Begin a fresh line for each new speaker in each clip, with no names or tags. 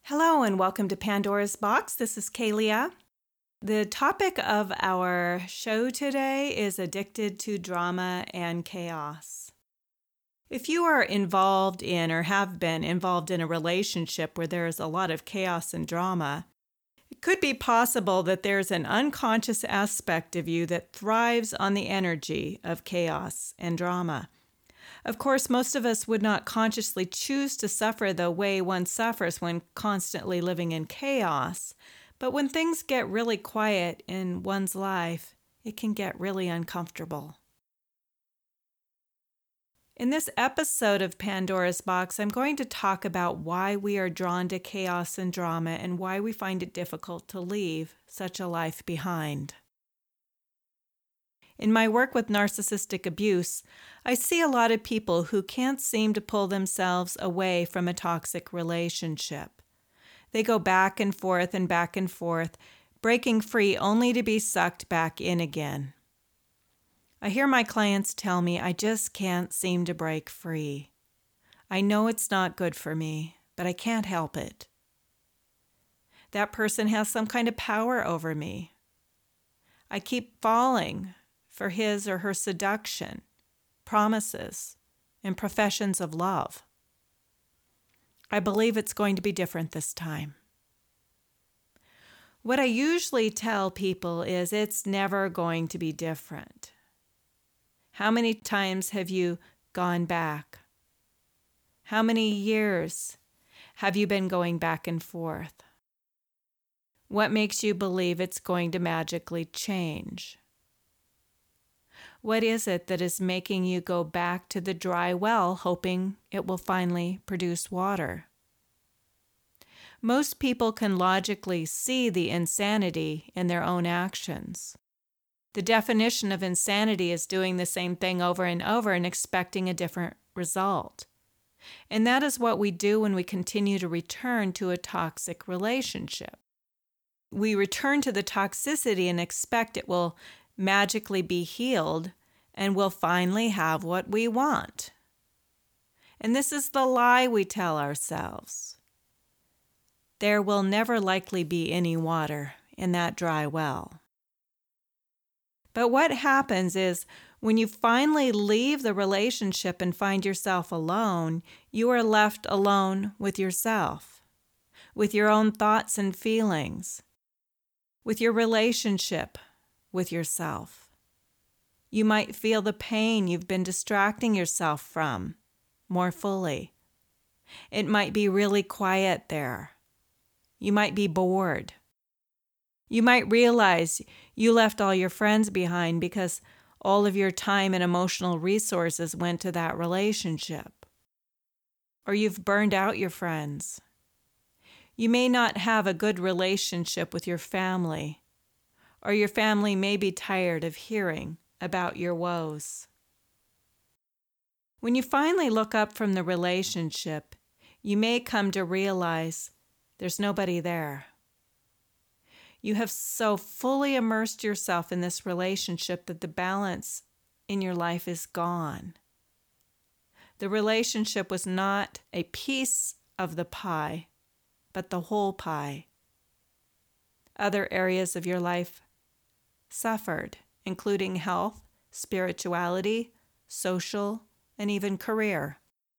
Hello and welcome to Pandora's Box. This is Kalia. The topic of our show today is addicted to drama and chaos. If you are involved in or have been involved in a relationship where there is a lot of chaos and drama, it could be possible that there's an unconscious aspect of you that thrives on the energy of chaos and drama. Of course, most of us would not consciously choose to suffer the way one suffers when constantly living in chaos, but when things get really quiet in one's life, it can get really uncomfortable. In this episode of Pandora's Box, I'm going to talk about why we are drawn to chaos and drama and why we find it difficult to leave such a life behind. In my work with narcissistic abuse, I see a lot of people who can't seem to pull themselves away from a toxic relationship. They go back and forth, breaking free only to be sucked back in again. I hear my clients tell me, I just can't seem to break free. I know it's not good for me, but I can't help it. That person has some kind of power over me. I keep falling for his or her seduction, promises, and professions of love. I believe it's going to be different this time. What I usually tell people is it's never going to be different. How many times have you gone back? How many years have you been going back and forth? What makes you believe it's going to magically change? What is it that is making you go back to the dry well, hoping it will finally produce water? Most people can logically see the insanity in their own actions. The definition of insanity is doing the same thing over and over and expecting a different result. And that is what we do when we continue to return to a toxic relationship. We return to the toxicity and expect it will magically be healed and we'll finally have what we want. And this is the lie we tell ourselves. There will never likely be any water in that dry well. But what happens is when you finally leave the relationship and find yourself alone, you are left alone with yourself, with your own thoughts and feelings, with your relationship with yourself. You might feel the pain you've been distracting yourself from more fully. It might be really quiet there. You might be bored. You might realize you left all your friends behind because all of your time and emotional resources went to that relationship. Or you've burned out your friends. You may not have a good relationship with your family, or your family may be tired of hearing about your woes. When you finally look up from the relationship, you may come to realize there's nobody there. You have so fully immersed yourself in this relationship that the balance in your life is gone. The relationship was not a piece of the pie, but the whole pie. Other areas of your life suffered, including health, spirituality, social, and even career.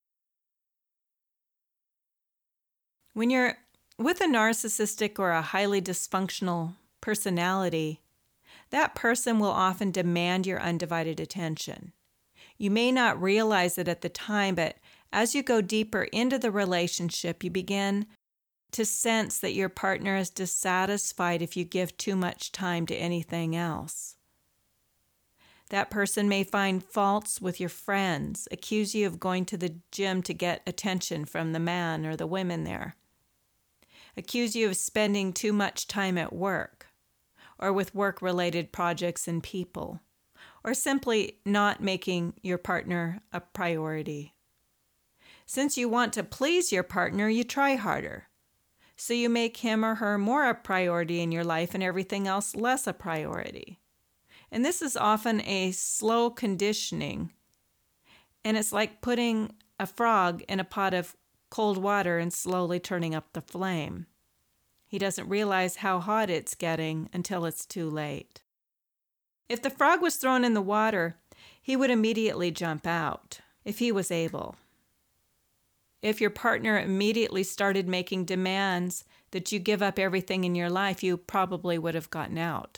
When you're with a narcissistic or a highly dysfunctional personality, that person will often demand your undivided attention. You may not realize it at the time, but as you go deeper into the relationship, you begin to sense that your partner is dissatisfied if you give too much time to anything else. That person may find faults with your friends, accuse you of going to the gym to get attention from the man or the women there, accuse you of spending too much time at work or with work-related projects and people, or simply not making your partner a priority. Since you want to please your partner, you try harder. So you make him or her more a priority in your life and everything else less a priority. And this is often a slow conditioning. And it's like putting a frog in a pot of cold water and slowly turning up the flame. He doesn't realize how hot it's getting until it's too late. If the frog was thrown in the water, he would immediately jump out, if he was able. If your partner immediately started making demands that you give up everything in your life, you probably would have gotten out.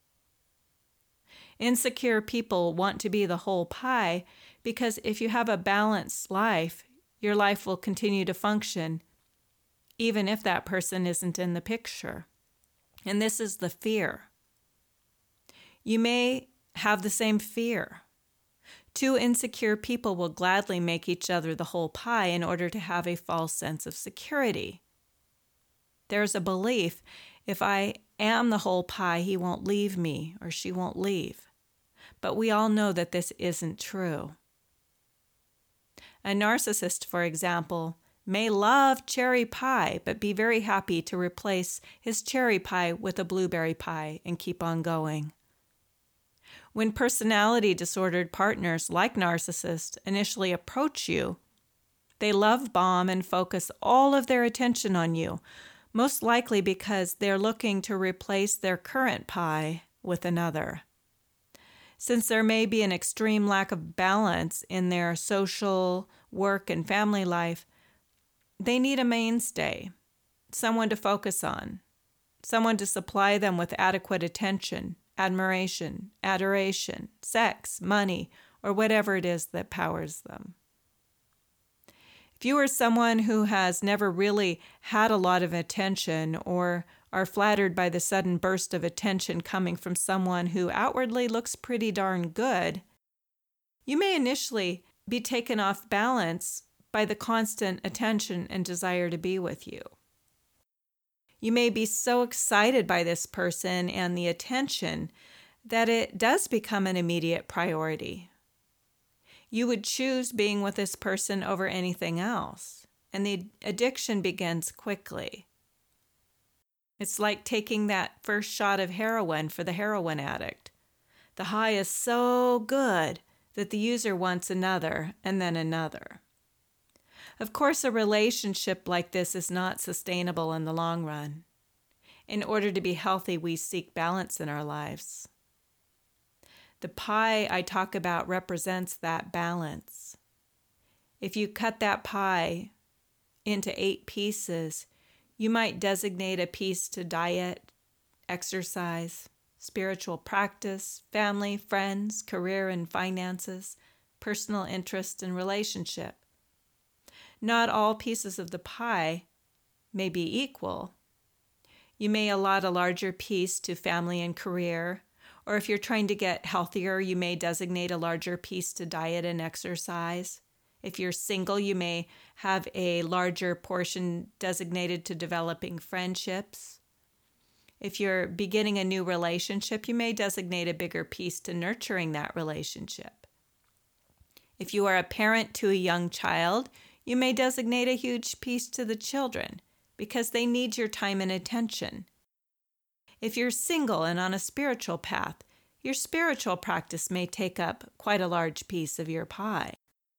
Insecure people want to be the whole pie because if you have a balanced life, your life will continue to function even if that person isn't in the picture. And this is the fear. You may have the same fear. Two insecure people will gladly make each other the whole pie in order to have a false sense of security. There's a belief, if I am the whole pie, he won't leave me or she won't leave. But we all know that this isn't true. A narcissist, for example, may love cherry pie, but be very happy to replace his cherry pie with a blueberry pie and keep on going. When personality disordered partners like narcissists initially approach you, they love bomb and focus all of their attention on you, most likely because they're looking to replace their current pie with another. Since there may be an extreme lack of balance in their social, work, and family life, they need a mainstay, someone to focus on, someone to supply them with adequate attention, admiration, adoration, sex, money, or whatever it is that powers them. If you are someone who has never really had a lot of attention or are flattered by the sudden burst of attention coming from someone who outwardly looks pretty darn good, you may initially be taken off balance by the constant attention and desire to be with you. You may be so excited by this person and the attention that it does become an immediate priority. You would choose being with this person over anything else, and the addiction begins quickly. It's like taking that first shot of heroin for the heroin addict. The high is so good that the user wants another and then another. Of course, a relationship like this is not sustainable in the long run. In order to be healthy, we seek balance in our lives. The pie I talk about represents that balance. If you cut that pie into 8 pieces, you might designate a piece to diet, exercise, spiritual practice, family, friends, career and finances, personal interest and relationship. Not all pieces of the pie may be equal. You may allot a larger piece to family and career, or if you're trying to get healthier, you may designate a larger piece to diet and exercise. If you're single, you may have a larger portion designated to developing friendships. If you're beginning a new relationship, you may designate a bigger piece to nurturing that relationship. If you are a parent to a young child, you may designate a huge piece to the children because they need your time and attention. If you're single and on a spiritual path, your spiritual practice may take up quite a large piece of your pie.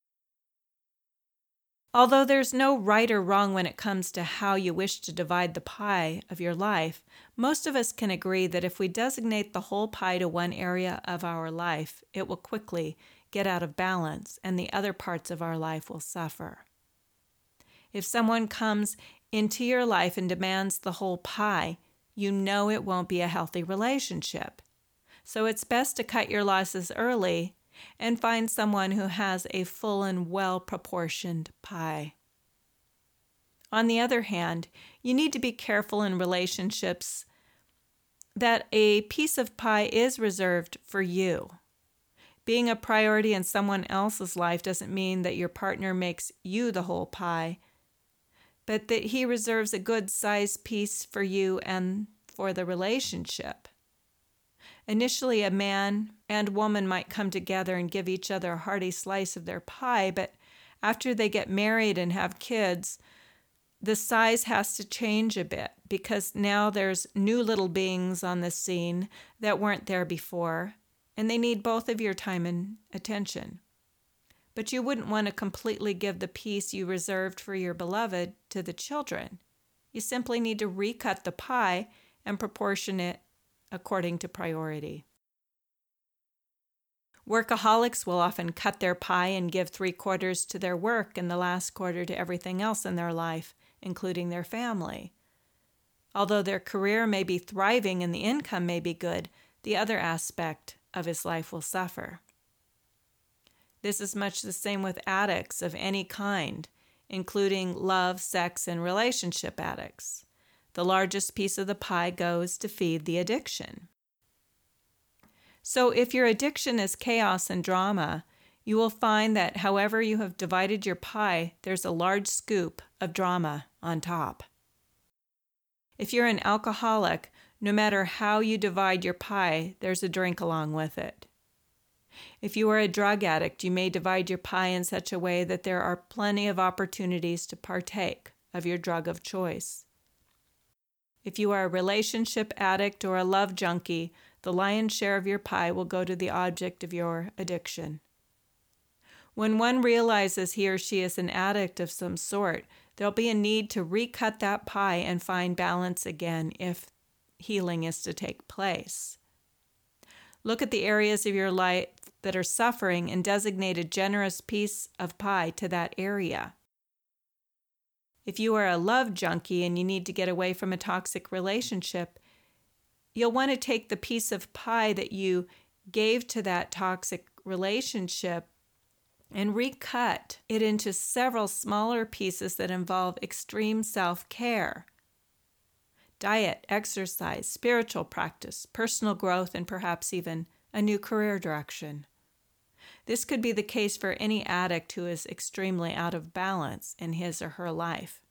Although there's no right or wrong when it comes to how you wish to divide the pie of your life, most of us can agree that if we designate the whole pie to one area of our life, it will quickly get out of balance and the other parts of our life will suffer. If someone comes into your life and demands the whole pie, you know it won't be a healthy relationship. So it's best to cut your losses early and find someone who has a full and well-proportioned pie. On the other hand, you need to be careful in relationships that a piece of pie is reserved for you. Being a priority in someone else's life doesn't mean that your partner makes you the whole pie, but that he reserves a good-sized piece for you and for the relationship. Initially, a man and woman might come together and give each other a hearty slice of their pie, but after they get married and have kids, the size has to change a bit because now there's new little beings on the scene that weren't there before, and they need both of your time and attention. But you wouldn't want to completely give the piece you reserved for your beloved to the children. You simply need to recut the pie and proportion it according to priority. Workaholics will often cut their pie and give 3/4 to their work and the last quarter to everything else in their life, including their family. Although their career may be thriving and the income may be good, the other aspect of his life will suffer. This is much the same with addicts of any kind, including love, sex, and relationship addicts. The largest piece of the pie goes to feed the addiction. So if your addiction is chaos and drama, you will find that however you have divided your pie, there's a large scoop of drama on top. If you're an alcoholic, no matter how you divide your pie, there's a drink along with it. If you are a drug addict, you may divide your pie in such a way that there are plenty of opportunities to partake of your drug of choice. If you are a relationship addict or a love junkie, the lion's share of your pie will go to the object of your addiction. When one realizes he or she is an addict of some sort, there'll be a need to recut that pie and find balance again if healing is to take place. Look at the areas of your life that are suffering and designate a generous piece of pie to that area. If you are a love junkie and you need to get away from a toxic relationship, you'll want to take the piece of pie that you gave to that toxic relationship and recut it into several smaller pieces that involve extreme self-care. Diet, exercise, spiritual practice, personal growth, and perhaps even a new career direction. This could be the case for any addict who is extremely out of balance in his or her life.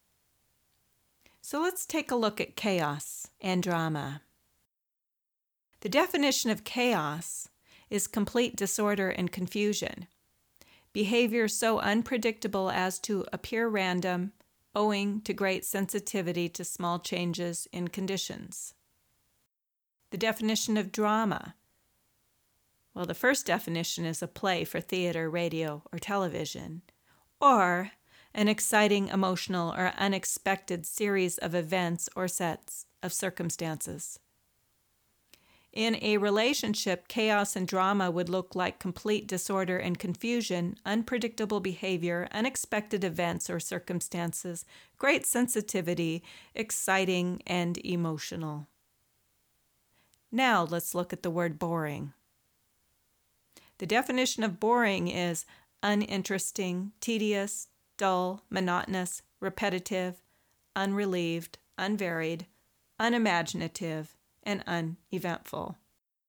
So let's take a look at chaos and drama. The definition of chaos is complete disorder and confusion. Behavior so unpredictable as to appear random, owing to great sensitivity to small changes in conditions. The definition of drama. Well, the first definition is a play for theater, radio, or television, or an exciting, emotional, or unexpected series of events or sets of circumstances. In a relationship, chaos and drama would look like complete disorder and confusion, unpredictable behavior, unexpected events or circumstances, great sensitivity, exciting, and emotional. Now let's look at the word boring. The definition of boring is uninteresting, tedious, dull, monotonous, repetitive, unrelieved, unvaried, unimaginative, and uneventful.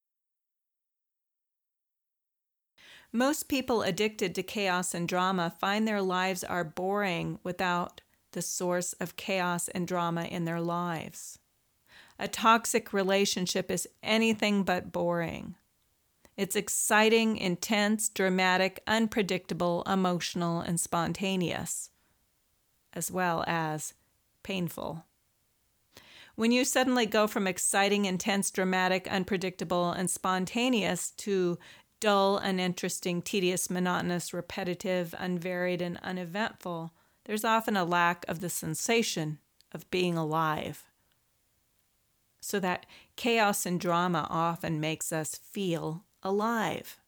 Most people addicted to chaos and drama find their lives are boring without the source of chaos and drama in their lives. A toxic relationship is anything but boring. It's exciting, intense, dramatic, unpredictable, emotional, and spontaneous, as well as painful. When you suddenly go from exciting, intense, dramatic, unpredictable, and spontaneous to dull, uninteresting, tedious, monotonous, repetitive, unvaried, and uneventful, there's often a lack of the sensation of being alive. So that chaos and drama often makes us feel alive.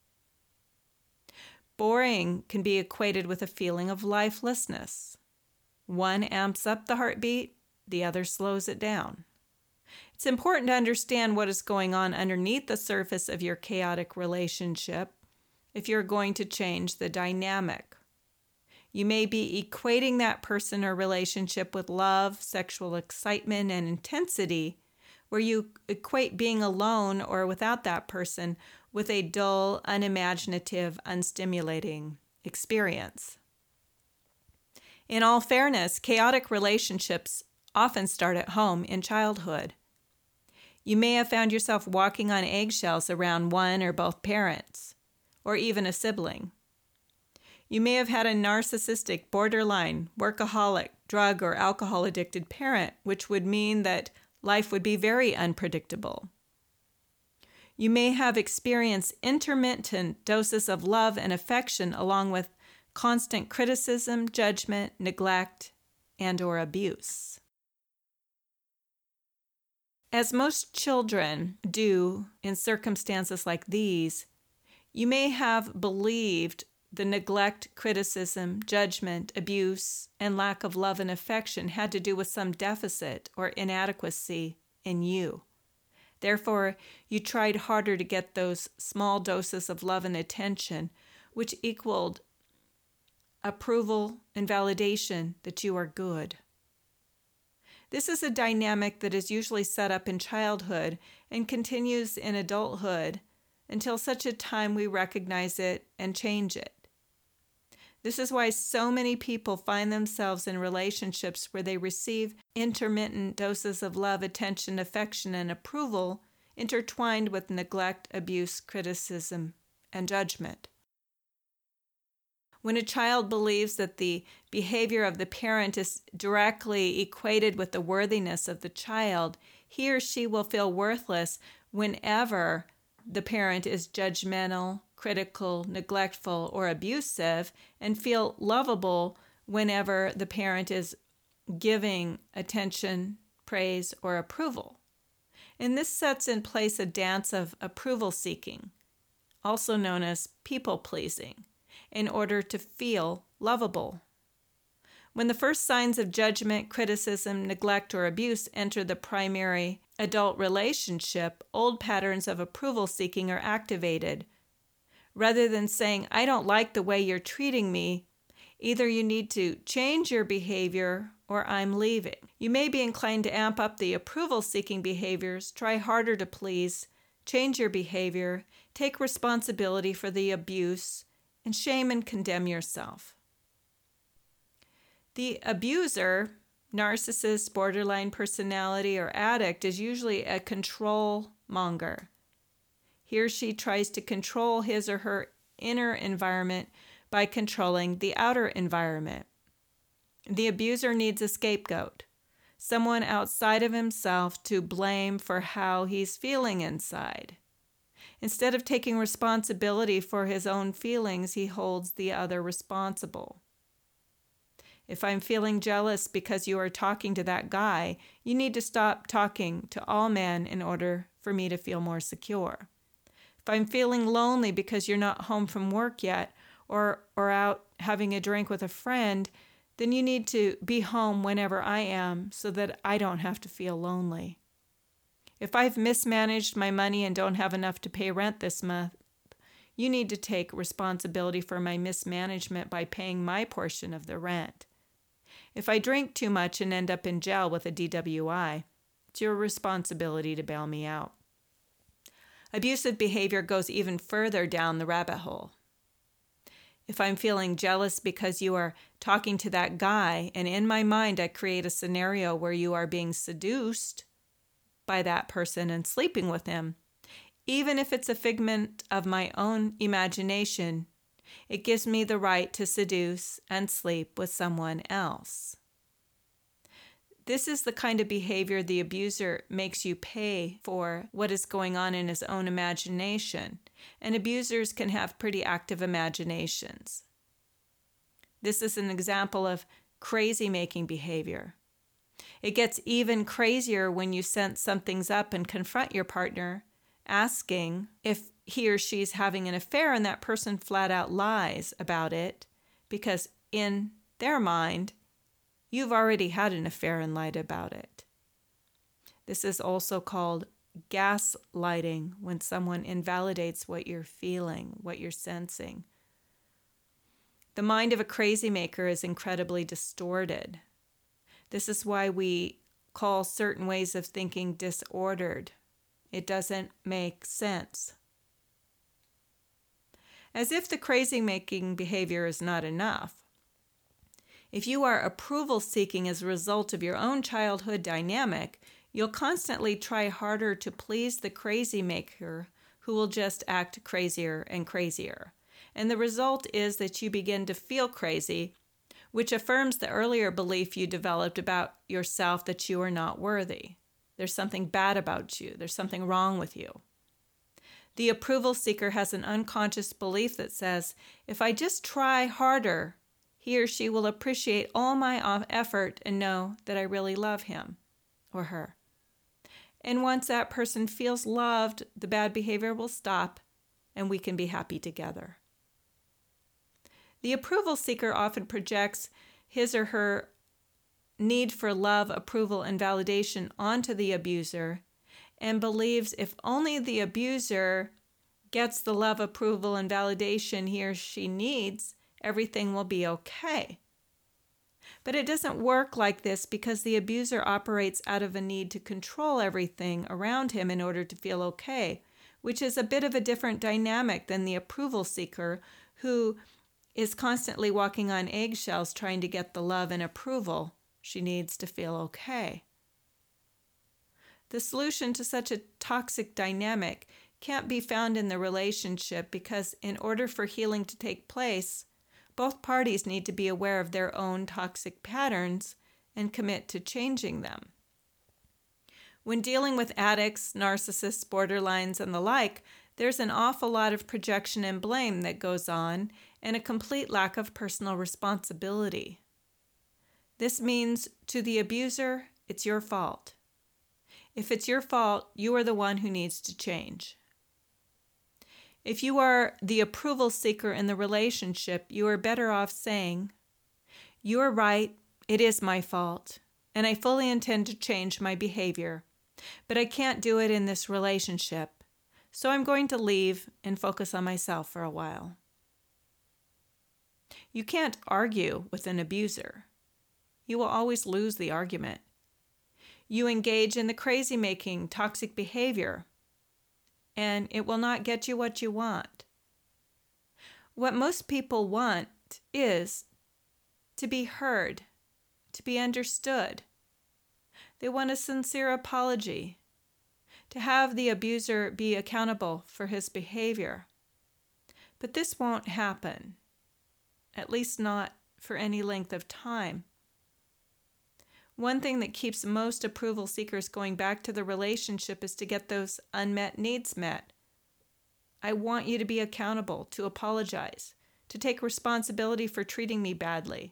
Boring can be equated with a feeling of lifelessness. One amps up the heartbeat, the other slows it down. It's important to understand what is going on underneath the surface of your chaotic relationship if you're going to change the dynamic. You may be equating that person or relationship with love, sexual excitement, and intensity, where you equate being alone or without that person with a dull, unimaginative, unstimulating experience. In all fairness, chaotic relationships often start at home in childhood. You may have found yourself walking on eggshells around one or both parents, or even a sibling. You may have had a narcissistic, borderline, workaholic, drug or alcohol-addicted parent, which would mean that life would be very unpredictable. You may have experienced intermittent doses of love and affection along with constant criticism, judgment, neglect, and/or abuse. As most children do in circumstances like these, you may have believed the neglect, criticism, judgment, abuse, and lack of love and affection had to do with some deficit or inadequacy in you. Therefore, you tried harder to get those small doses of love and attention, which equaled approval and validation that you are good. This is a dynamic that is usually set up in childhood and continues in adulthood until such a time we recognize it and change it. This is why so many people find themselves in relationships where they receive intermittent doses of love, attention, affection, and approval intertwined with neglect, abuse, criticism, and judgment. When a child believes that the behavior of the parent is directly equated with the worthiness of the child, he or she will feel worthless whenever the parent is judgmental, critical, neglectful, or abusive, and feel lovable whenever the parent is giving attention, praise, or approval. And this sets in place a dance of approval seeking, also known as people pleasing, in order to feel lovable. When the first signs of judgment, criticism, neglect, or abuse enter the primary adult relationship, old patterns of approval seeking are activated. Rather than saying, "I don't like the way you're treating me," either you need to change your behavior or I'm leaving. You may be inclined to amp up the approval-seeking behaviors, try harder to please, change your behavior, take responsibility for the abuse, and shame and condemn yourself. The abuser, narcissist, borderline personality, or addict is usually a control monger. He or she tries to control his or her inner environment by controlling the outer environment. The abuser needs a scapegoat, someone outside of himself to blame for how he's feeling inside. Instead of taking responsibility for his own feelings, he holds the other responsible. If I'm feeling jealous because you are talking to that guy, you need to stop talking to all men in order for me to feel more secure. If I'm feeling lonely because you're not home from work yet or out having a drink with a friend, then you need to be home whenever I am so that I don't have to feel lonely. If I've mismanaged my money and don't have enough to pay rent this month, you need to take responsibility for my mismanagement by paying my portion of the rent. If I drink too much and end up in jail with a DWI, it's your responsibility to bail me out. Abusive behavior goes even further down the rabbit hole. If I'm feeling jealous because you are talking to that guy, and in my mind I create a scenario where you are being seduced by that person and sleeping with him, even if it's a figment of my own imagination, it gives me the right to seduce and sleep with someone else. This is the kind of behavior the abuser makes you pay for what is going on in his own imagination, and abusers can have pretty active imaginations. This is an example of crazy-making behavior. It gets even crazier when you sense something's up and confront your partner, asking if he or she's having an affair, and that person flat out lies about it because in their mind, you've already had an affair and lied about it. This is also called gaslighting, when someone invalidates what you're feeling, what you're sensing. The mind of a crazy maker is incredibly distorted. This is why we call certain ways of thinking disordered. It doesn't make sense. As if the crazy-making behavior is not enough, if you are approval-seeking as a result of your own childhood dynamic, you'll constantly try harder to please the crazy maker who will just act crazier and crazier. And the result is that you begin to feel crazy, which affirms the earlier belief you developed about yourself that you are not worthy. There's something bad about you. There's something wrong with you. The approval seeker has an unconscious belief that says, if I just try harder, he or she will appreciate all my effort and know that I really love him or her. And once that person feels loved, the bad behavior will stop and we can be happy together. The approval seeker often projects his or her need for love, approval, and validation onto the abuser and believes if only the abuser gets the love, approval, and validation he or she needs, everything will be okay. But it doesn't work like this because the abuser operates out of a need to control everything around him in order to feel okay, which is a bit of a different dynamic than the approval seeker who is constantly walking on eggshells trying to get the love and approval she needs to feel okay. The solution to such a toxic dynamic can't be found in the relationship because in order for healing to take place, both parties need to be aware of their own toxic patterns and commit to changing them. When dealing with addicts, narcissists, borderlines, and the like, there's an awful lot of projection and blame that goes on and a complete lack of personal responsibility. This means to the abuser, it's your fault. If it's your fault, you are the one who needs to change. If you are the approval seeker in the relationship, you are better off saying, "You are right, it is my fault, and I fully intend to change my behavior, but I can't do it in this relationship, so I'm going to leave and focus on myself for a while." You can't argue with an abuser. You will always lose the argument. You engage in the crazy-making, toxic behavior, and it will not get you what you want. What most people want is to be heard, to be understood. They want a sincere apology, to have the abuser be accountable for his behavior. But this won't happen, at least not for any length of time. One thing that keeps most approval seekers going back to the relationship is to get those unmet needs met. I want you to be accountable, to apologize, to take responsibility for treating me badly.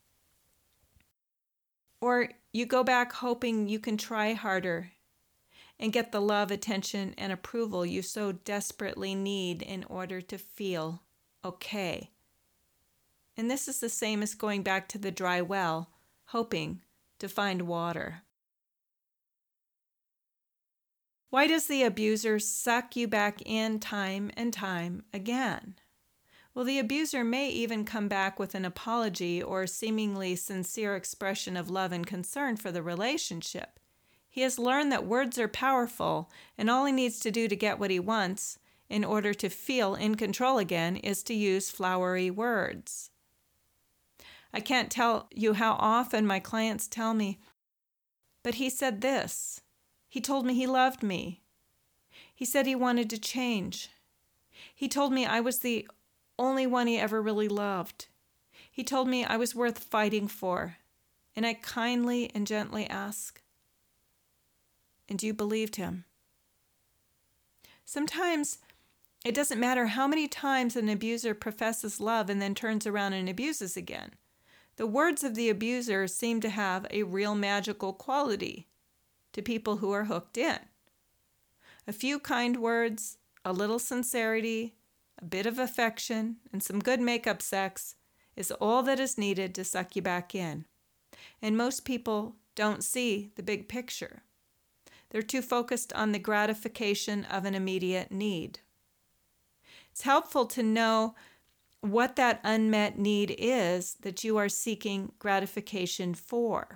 Or you go back hoping you can try harder and get the love, attention, and approval you so desperately need in order to feel okay. And this is the same as going back to the dry well, hoping to find water. Why does the abuser suck you back in time and time again? Well, the abuser may even come back with an apology or seemingly sincere expression of love and concern for the relationship. He has learned that words are powerful, and all he needs to do to get what he wants in order to feel in control again is to use flowery words. I can't tell you how often my clients tell me, "But he said this. He told me he loved me. He said he wanted to change. He told me I was the only one he ever really loved. He told me I was worth fighting for." And I kindly and gently ask, "And you believed him?" Sometimes it doesn't matter how many times an abuser professes love and then turns around and abuses again. The words of the abuser seem to have a real magical quality to people who are hooked in. A few kind words, a little sincerity, a bit of affection, and some good make-up sex is all that is needed to suck you back in. And most people don't see the big picture. They're too focused on the gratification of an immediate need. It's helpful to know what that unmet need is that you are seeking gratification for.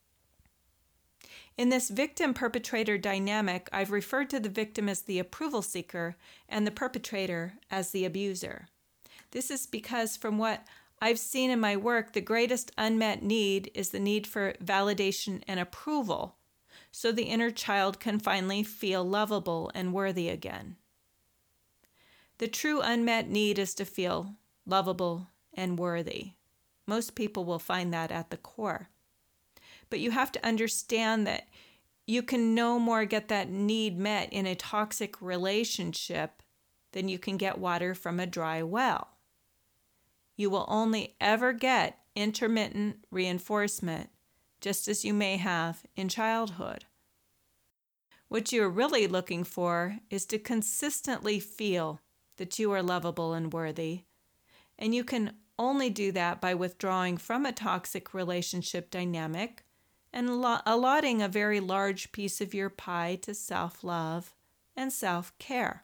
In this victim-perpetrator dynamic, I've referred to the victim as the approval seeker and the perpetrator as the abuser. This is because from what I've seen in my work, the greatest unmet need is the need for validation and approval, so the inner child can finally feel lovable and worthy again. The true unmet need is to feel lovable and worthy. Most people will find that at the core. But you have to understand that you can no more get that need met in a toxic relationship than you can get water from a dry well. You will only ever get intermittent reinforcement, just as you may have in childhood. What you're really looking for is to consistently feel that you are lovable and worthy, and you can only do that by withdrawing from a toxic relationship dynamic and allotting a very large piece of your pie to self-love and self-care.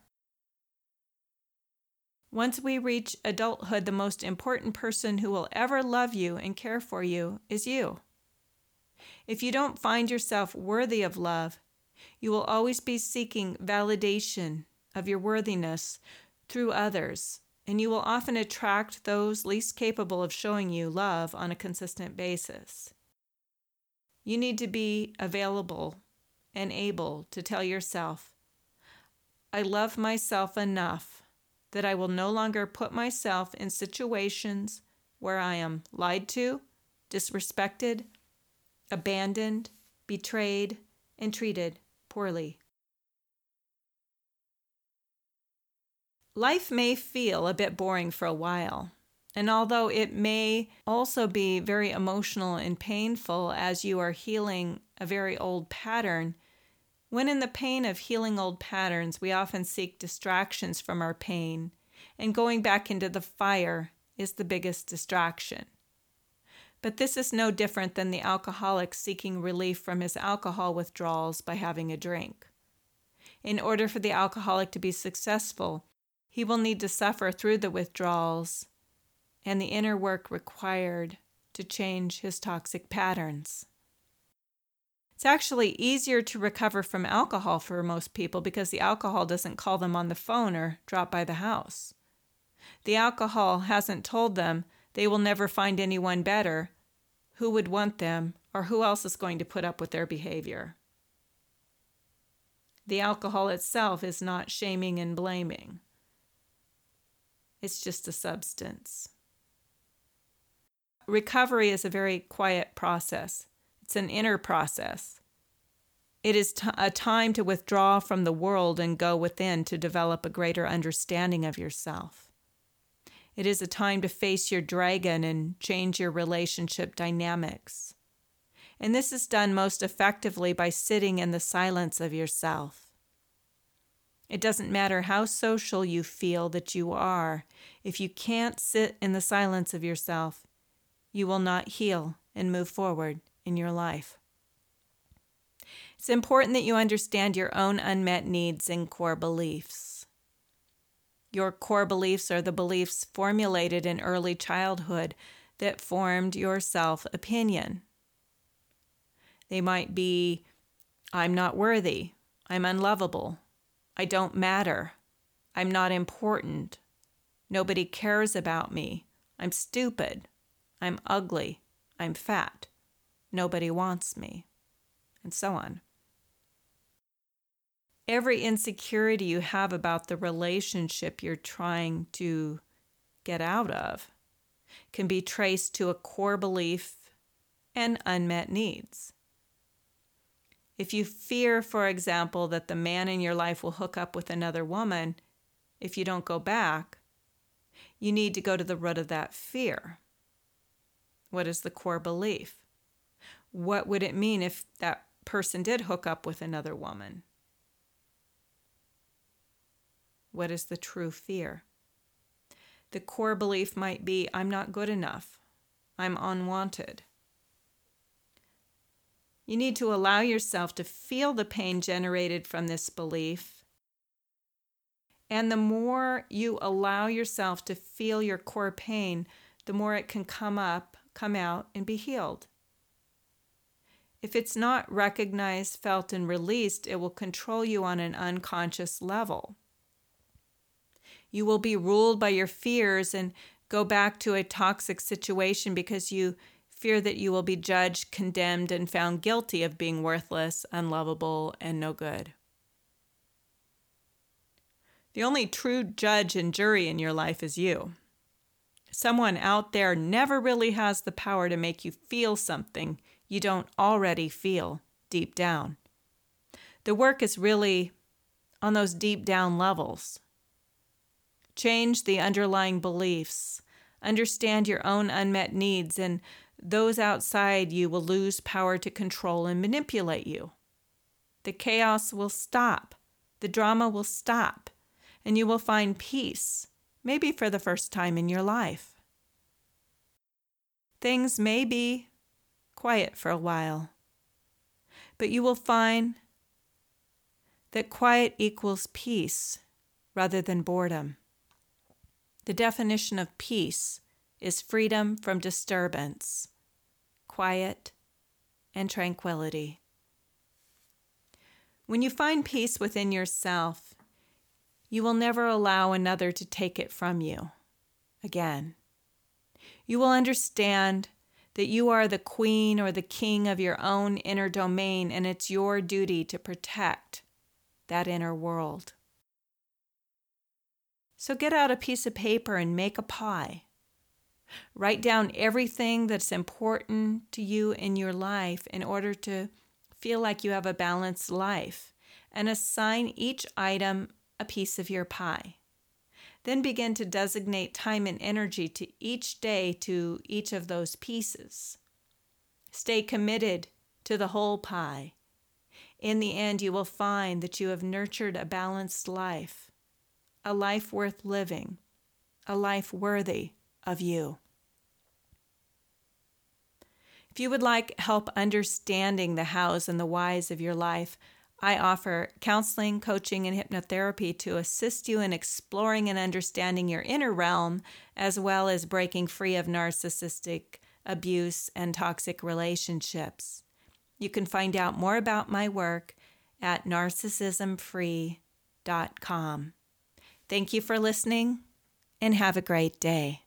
Once we reach adulthood, the most important person who will ever love you and care for you is you. If you don't find yourself worthy of love, you will always be seeking validation of your worthiness through others, and you will often attract those least capable of showing you love on a consistent basis. You need to be available and able to tell yourself, I love myself enough that I will no longer put myself in situations where I am lied to, disrespected, abandoned, betrayed, and treated poorly. Life may feel a bit boring for a while, and although it may also be very emotional and painful as you are healing a very old pattern, when in the pain of healing old patterns, we often seek distractions from our pain, and going back into the fire is the biggest distraction. But this is no different than the alcoholic seeking relief from his alcohol withdrawals by having a drink. In order for the alcoholic to be successful, he will need to suffer through the withdrawals and the inner work required to change his toxic patterns. It's actually easier to recover from alcohol for most people because the alcohol doesn't call them on the phone or drop by the house. The alcohol hasn't told them they will never find anyone better who would want them or who else is going to put up with their behavior. The alcohol itself is not shaming and blaming. It's just a substance. Recovery is a very quiet process. It's an inner process. It is a time to withdraw from the world and go within to develop a greater understanding of yourself. It is a time to face your dragon and change your relationship dynamics. And this is done most effectively by sitting in the silence of yourself. It doesn't matter how social you feel that you are. If you can't sit in the silence of yourself, you will not heal and move forward in your life. It's important that you understand your own unmet needs and core beliefs. Your core beliefs are the beliefs formulated in early childhood that formed your self-opinion. They might be, I'm not worthy, I'm unlovable, I don't matter, I'm not important, nobody cares about me, I'm stupid, I'm ugly, I'm fat, nobody wants me, and so on. Every insecurity you have about the relationship you're trying to get out of can be traced to a core belief and unmet needs. If you fear, for example, that the man in your life will hook up with another woman if you don't go back, you need to go to the root of that fear. What is the core belief? What would it mean if that person did hook up with another woman? What is the true fear? The core belief might be, I'm not good enough. I'm unwanted. You need to allow yourself to feel the pain generated from this belief. And the more you allow yourself to feel your core pain, the more it can come out, and be healed. If it's not recognized, felt, and released, it will control you on an unconscious level. You will be ruled by your fears and go back to a toxic situation because you fear that you will be judged, condemned, and found guilty of being worthless, unlovable, and no good. The only true judge and jury in your life is you. Someone out there never really has the power to make you feel something you don't already feel deep down. The work is really on those deep down levels. Change the underlying beliefs. Understand your own unmet needs, and those outside you will lose power to control and manipulate you. The chaos will stop. The drama will stop, and you will find peace, maybe for the first time in your life. Things may be quiet for a while, but you will find that quiet equals peace rather than boredom. The definition of peace is freedom from disturbance, quiet, and tranquility. When you find peace within yourself, you will never allow another to take it from you again. You will understand that you are the queen or the king of your own inner domain, and it's your duty to protect that inner world. So get out a piece of paper and make a pie. Write down everything that's important to you in your life in order to feel like you have a balanced life, and assign each item a piece of your pie. Then begin to designate time and energy to each day to each of those pieces. Stay committed to the whole pie. In the end, you will find that you have nurtured a balanced life, a life worth living, a life worthy of you. If you would like help understanding the hows and the whys of your life, I offer counseling, coaching, and hypnotherapy to assist you in exploring and understanding your inner realm, as well as breaking free of narcissistic abuse and toxic relationships. You can find out more about my work at narcissismfree.com. Thank you for listening, and have a great day.